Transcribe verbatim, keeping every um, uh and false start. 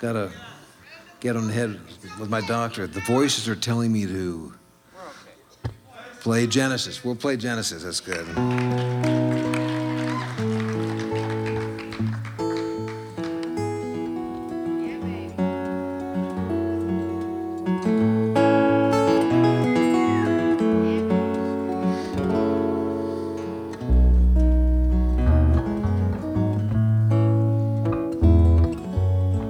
gotta get on the head with my doctor. The voices are telling me to play Genesis. We'll play Genesis, that's good.